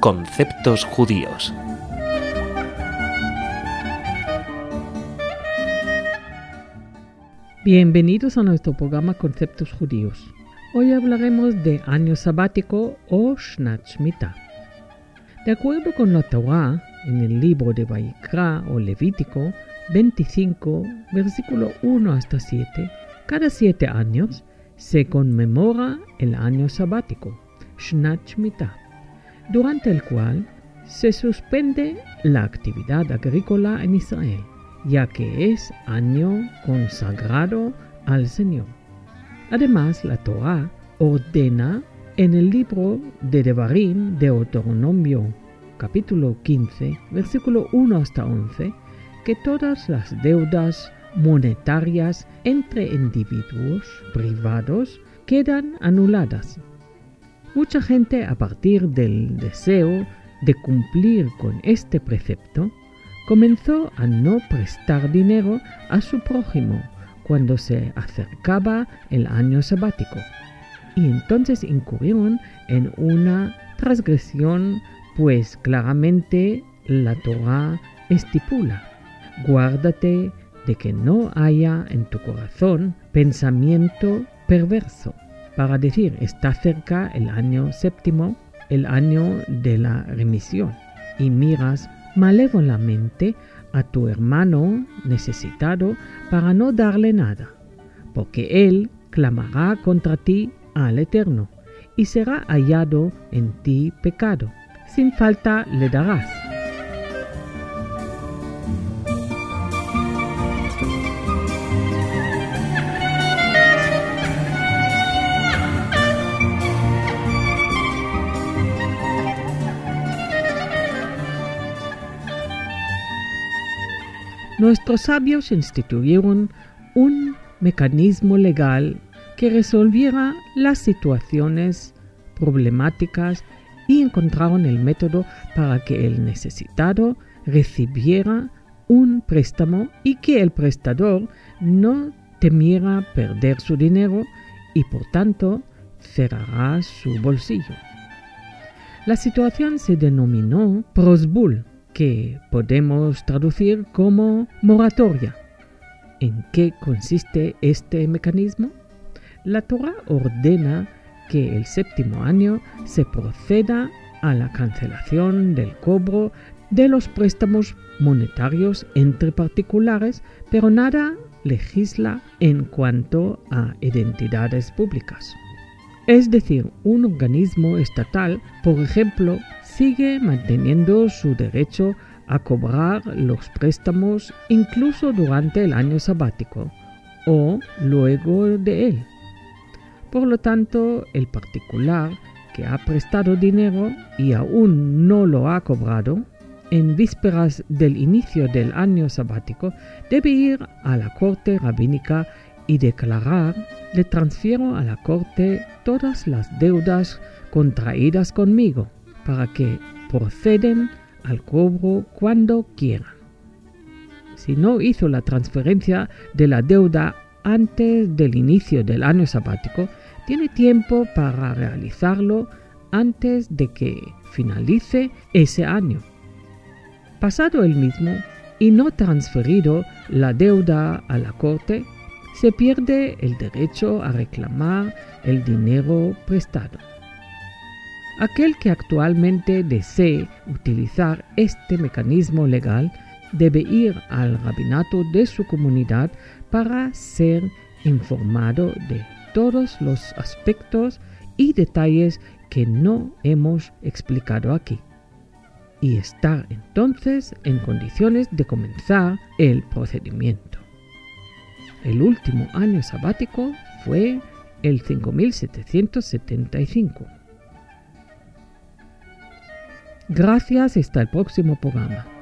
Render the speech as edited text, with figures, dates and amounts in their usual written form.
Conceptos judíos. Bienvenidos a nuestro programa Conceptos Judíos. Hoy hablaremos de año sabático o Shnat Shmita. De acuerdo con la Torá, en el libro de Vayikra o Levítico 25, versículo 1 hasta 7, cada 7 años se conmemora el año sabático, Shnat Shmita, durante el cual se suspende la actividad agrícola en Israel, ya que es año consagrado al Señor. Además, la Torá ordena en el libro de Devarim, de Deuteronomio, capítulo 15, versículo 1 hasta 11, que todas las deudas monetarias entre individuos privados quedan anuladas. Mucha gente, a partir del deseo de cumplir con este precepto, comenzó a no prestar dinero a su prójimo cuando se acercaba el año sabático, y entonces incurrieron en una transgresión, pues claramente la Torá estipula: guárdate de que no haya en tu corazón pensamiento perverso. Para decir, está cerca el año séptimo, el año de la remisión, y miras malévolamente a tu hermano necesitado para no darle nada, porque él clamará contra ti al Eterno, y será hallado en ti pecado. Sin falta le darás. Nuestros sabios instituyeron un mecanismo legal que resolviera las situaciones problemáticas y encontraron el método para que el necesitado recibiera un préstamo y que el prestador no temiera perder su dinero y por tanto cerrará su bolsillo. La situación se denominó prosbul, que podemos traducir como moratoria. ¿En qué consiste este mecanismo? La Torá ordena que el séptimo año se proceda a la cancelación del cobro de los préstamos monetarios entre particulares, pero nada legisla en cuanto a identidades públicas. Es decir, un organismo estatal, por ejemplo, sigue manteniendo su derecho a cobrar los préstamos incluso durante el año sabático o luego de él. Por lo tanto, el particular que ha prestado dinero y aún no lo ha cobrado, en vísperas del inicio del año sabático, debe ir a la corte rabínica y declarar: le transfiero a la corte todas las deudas contraídas conmigo, para que proceden al cobro cuando quieran. Si no hizo la transferencia de la deuda antes del inicio del año sabático, tiene tiempo para realizarlo antes de que finalice ese año. Pasado el mismo y no transferido la deuda a la corte, se pierde el derecho a reclamar el dinero prestado. Aquel que actualmente desee utilizar este mecanismo legal debe ir al rabinato de su comunidad para ser informado de todos los aspectos y detalles que no hemos explicado aquí, y estar entonces en condiciones de comenzar el procedimiento. El último año sabático fue el 5775. Gracias, hasta el próximo programa.